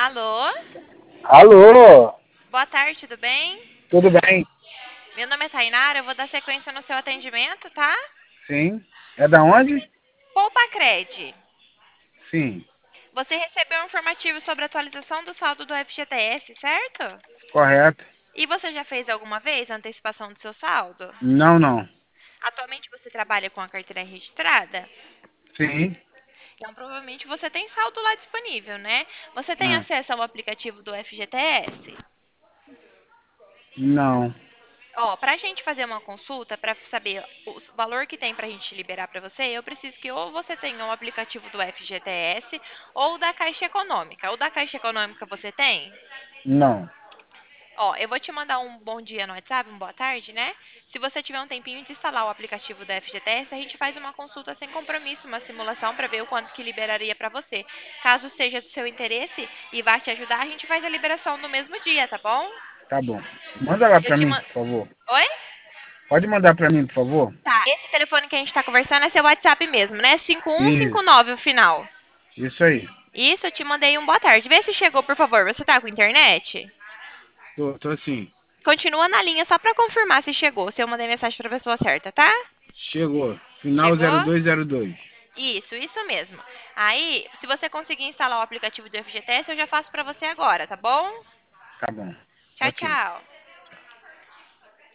Alô? Alô, Boa tarde, tudo bem? tudo bem? Meu nome é Tainara, eu vou dar sequência no seu atendimento, tá? Sim. É da onde? Poupa Cred. Sim, Você recebeu um informativo sobre a atualização do saldo do FGTS, certo? correto. E você já fez alguma vez a antecipação do seu saldo? Não, não. Atualmente você trabalha com a carteira registrada? Sim. Então provavelmente você tem saldo lá disponível, né? Você tem Ah, acesso ao aplicativo do FGTS? não. Ó, pra gente fazer uma consulta, pra saber o valor que tem pra gente liberar pra você, eu preciso que ou você tenha um aplicativo do FGTS ou da Caixa Econômica. O da Caixa Econômica você tem? Não. Ó, eu vou te mandar um bom dia no WhatsApp, uma boa tarde, né? Se você tiver um tempinho de instalar o aplicativo da FGTS, a gente faz uma consulta sem compromisso, uma simulação pra ver o quanto que liberaria pra você. Caso seja do seu interesse e vá te ajudar, a gente faz a liberação no mesmo dia, tá bom? Tá bom. Manda lá Eu pra te mim, mando. por favor. Oi? Pode mandar pra mim, por favor? Tá, esse telefone que a gente tá conversando é seu WhatsApp mesmo, né? Isso. 5159 o final. Isso aí. Isso, eu te mandei um boa tarde. Vê se chegou, por favor. Você tá com internet? Tô sim. Continua na linha só pra confirmar se chegou, se eu mandei mensagem pra pessoa certa, tá? Chegou. Final Chegou? 0202. Isso mesmo. Aí, se você conseguir instalar o aplicativo do FGTS, eu já faço pra você agora, tá bom? Tá bom. Tchau, Ok. tchau.